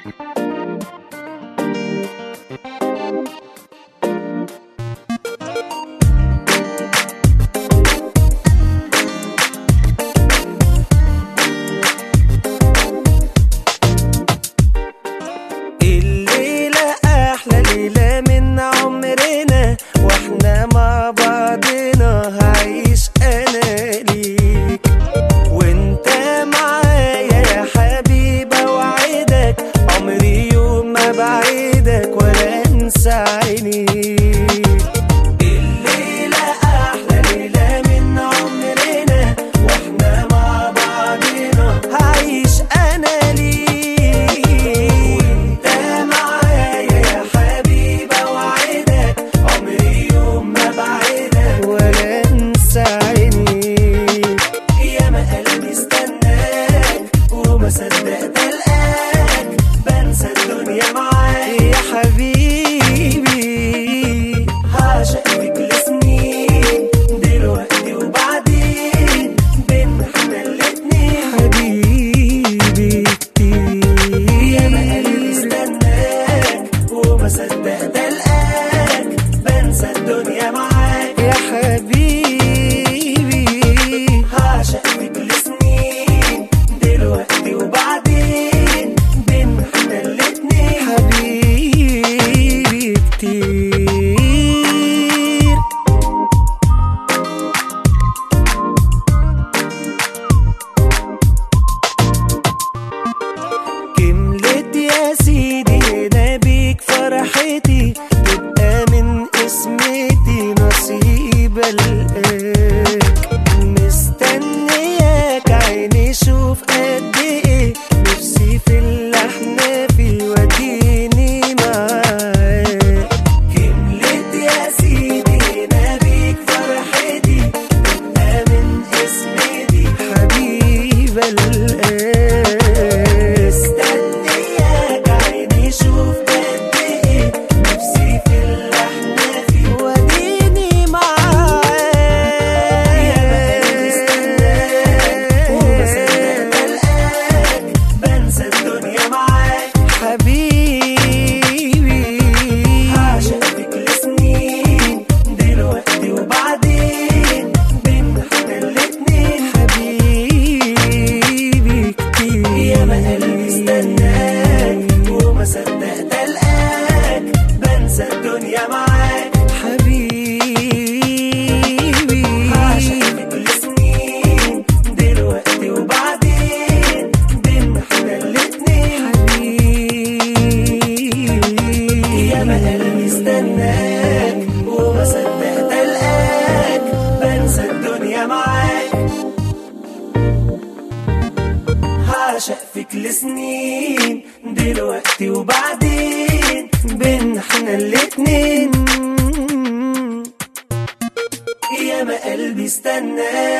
واحنا مع بعضنا، هعيش انا ليك وانت معايا يا حبيبي، اوعدك عمري يوم ما بعيدك ولا انسى عينيك. الليلة احلى ليلة من عمرنا، واحنا مع بعضنا، هعيش انا ليك وانت معايا يا حبيبي، اوعدك عمري يوم ما بعيدك ولا انسى عينيك. ياما قلبي استناك وما صدقت القاك، بنسى الدنيا معاك يا حبيبي، هعشق فيك لسنين دلوقتي وبعدين، بينا احنا الاتنين حبيبي كتير. ياما قلبي استناك وما صدقت القاك، بنسى الدنيا معاك يا حبيبي، هعشق فيك لسنين دلوقتي وبعدين، بينا احنا الاتنين حبيبي كتير. كملت يا سيدي هنا بيك فرحتي، تبقى من اسمتي نصيب القاك، مستنياك عيني شوف قد ايه، نفسي في اللي احنا فيه وديني معاك. كملت يا سيدي هنا بيك فرحتي، تبقى من اسمتي حبيب القاك، مستنياك عيني شوف قد ايه، نفسي في اللي احنا فيه وديني معاك. ياما قلبي استناك وما صدقت القاك، بنسى الدنيا معاك حبيبي، هعشق فيك لسنين دلوقتي وبعدين، بينا احنا الاتنين حبيبي كتير. ياما قلبي استناك وما صدقت القاك، بنسى الدنيا معاك حبيبي، هعشق فيك لسنين دلوقتي وبعدين، بينا احنا الاتنين حبيبي. ياما قلبي استناك وما صدقت القاك، بنسى الدنيا معاك، هعشق فيك لسنين دلوقتي وبعدين، بينا احنا الاتنين. ياما قلبي استناك